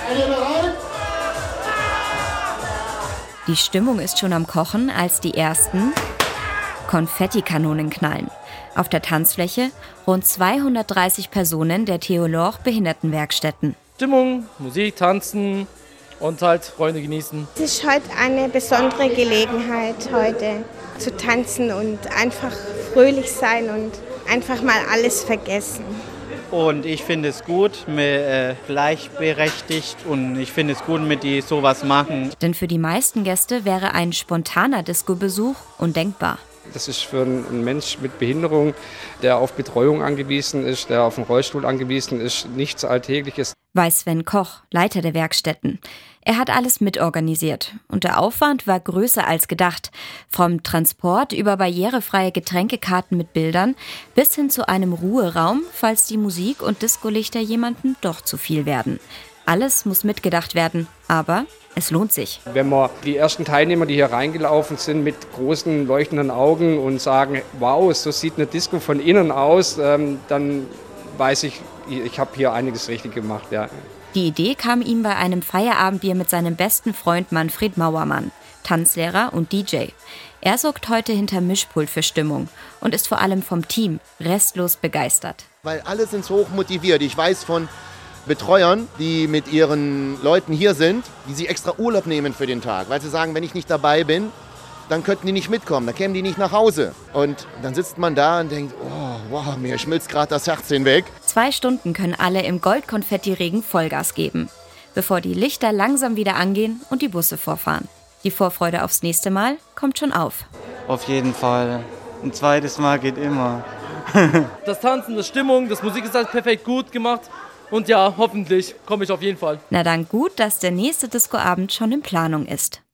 Seid ihr bereit? Die Stimmung ist schon am Kochen, als die ersten Konfettikanonen knallen. Auf der Tanzfläche rund 230 Personen der Theolorch Behindertenwerkstätten. Stimmung, Musik, Tanzen und halt Freunde genießen. Es ist heute eine besondere Gelegenheit, heute zu tanzen und einfach fröhlich sein und einfach mal alles vergessen. Und ich finde es gut, gleichberechtigt, und ich finde es gut, mit die sowas machen. Denn für die meisten Gäste wäre ein spontaner Disco-Besuch undenkbar. Das ist für einen Mensch mit Behinderung, der auf Betreuung angewiesen ist, der auf einen Rollstuhl angewiesen ist, nichts Alltägliches. Weiß Sven Koch, Leiter der Werkstätten. Er hat alles mitorganisiert und der Aufwand war größer als gedacht. Vom Transport über barrierefreie Getränkekarten mit Bildern bis hin zu einem Ruheraum, falls die Musik und Discolichter jemandem doch zu viel werden. Alles muss mitgedacht werden, aber es lohnt sich. Wenn man die ersten Teilnehmer, die hier reingelaufen sind, mit großen leuchtenden Augen und sagen, wow, so sieht eine Disco von innen aus, dann weiß ich, ich habe hier einiges richtig gemacht. Ja. Die Idee kam ihm bei einem Feierabendbier mit seinem besten Freund Manfred Mauermann, Tanzlehrer und DJ. Er sorgt heute hinter Mischpult für Stimmung und ist vor allem vom Team restlos begeistert. Weil alle sind so hoch motiviert. Ich weiß von Betreuern, die mit ihren Leuten hier sind, die sich extra Urlaub nehmen für den Tag, weil sie sagen, wenn ich nicht dabei bin, dann könnten die nicht mitkommen, dann kämen die nicht nach Hause. Und dann sitzt man da und denkt, oh, wow, mir schmilzt gerade das Herz hinweg. 2 Stunden können alle im Goldkonfetti-Regen Vollgas geben, bevor die Lichter langsam wieder angehen und die Busse vorfahren. Die Vorfreude aufs nächste Mal kommt schon auf. Auf jeden Fall. Ein zweites Mal geht immer. Das Tanzen, das Stimmung, das Musik ist halt perfekt gut gemacht. Und ja, hoffentlich komme ich auf jeden Fall. Na dann gut, dass der nächste Discoabend schon in Planung ist.